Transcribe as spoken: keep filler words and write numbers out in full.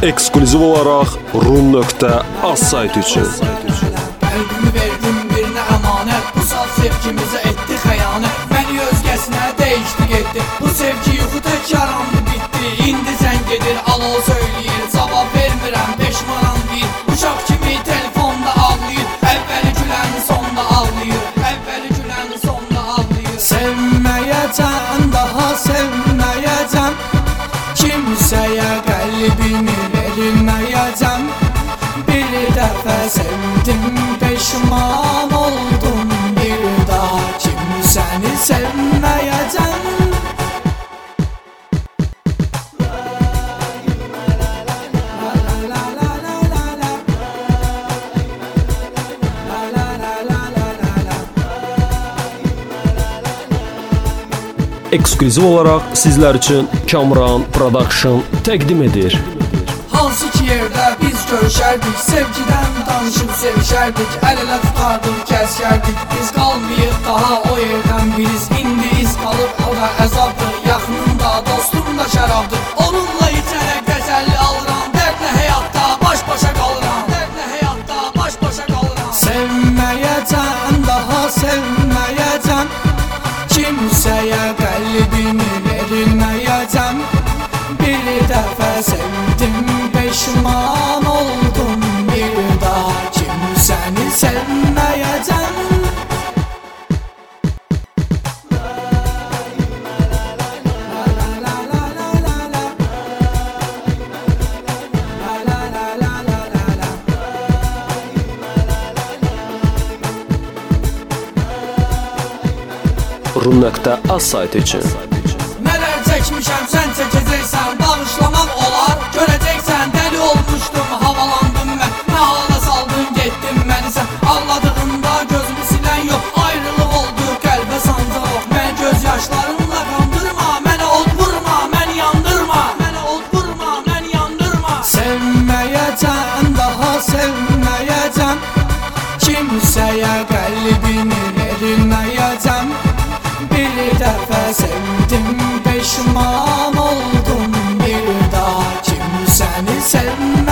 Ekskluziv olaraq rum nöqtə az sayt üçün. Qəlbimi verdim birinə əmanət, bu saat sevgimizə etdi xəyanət. Məni özgəsinə dəyişdi getdi, bu sevgi yuxu tək yarandı bitdi. İndi sən gedir alal söyləyir, cavab vermirəm peşmanam deyir. Uşaq kimi telefonda ağlayır, əvvəli güləni sonda ağlayır, əvvəli güləni sonda ağlayır. Sevməyəcəm, daha sevməyəcəm, kimsəyə qəlbimi verilməyəcəm. Bir dəfə sevdim, peşman oldum, bir daha kimsəni sevməyəcəm. Ekskluziv olaraq sizlər üçün Kamran Production təqdim edir. Hansı ki yerdə biz görüşərdik, sevgidən danışıb sevişərdik, əl-ələ tutardık, kəsərdik. Biz qalmayıb daha o yerdən biriz, indi iz qalıb, o da əzabdır. Yaxınımda, dostum da şərabdır, onunla içərək təsəlli alıram. Dərdlə həyatda baş-başa qalıram, dərdlə həyatda baş-başa qalıram. Sevməyəcəm, daha sevməyəcəm, kimsəyə qəlbimi verilməyəcəm. Bir dəfə sevdim, peşman oldum, bir daha kimsəni sevməyəcəm. rum nöqtə az sayt üçün. Nələr çəkmişəm, sən çəkəcəksən, bağışlamaq olar. Görəcəksən, dəli olmuşdum, havalandım mən. Nə hala saldın, getdin məni sən. Ağladığımda gözümü silən yox, ayrılıq oldu, qəlbə sancaq yox. Mən göz yaşlarımla qandırma, mənə od vurma, məni yandırma, mənə od vurma, məni yandırma. Sevməyəcəm, daha sevməyəcəm, kimsəyə qəlbimi verilməyəcəm. Bir dəfə sevdim, peşman oldum, bir daha kimsəni sevməyəcəm.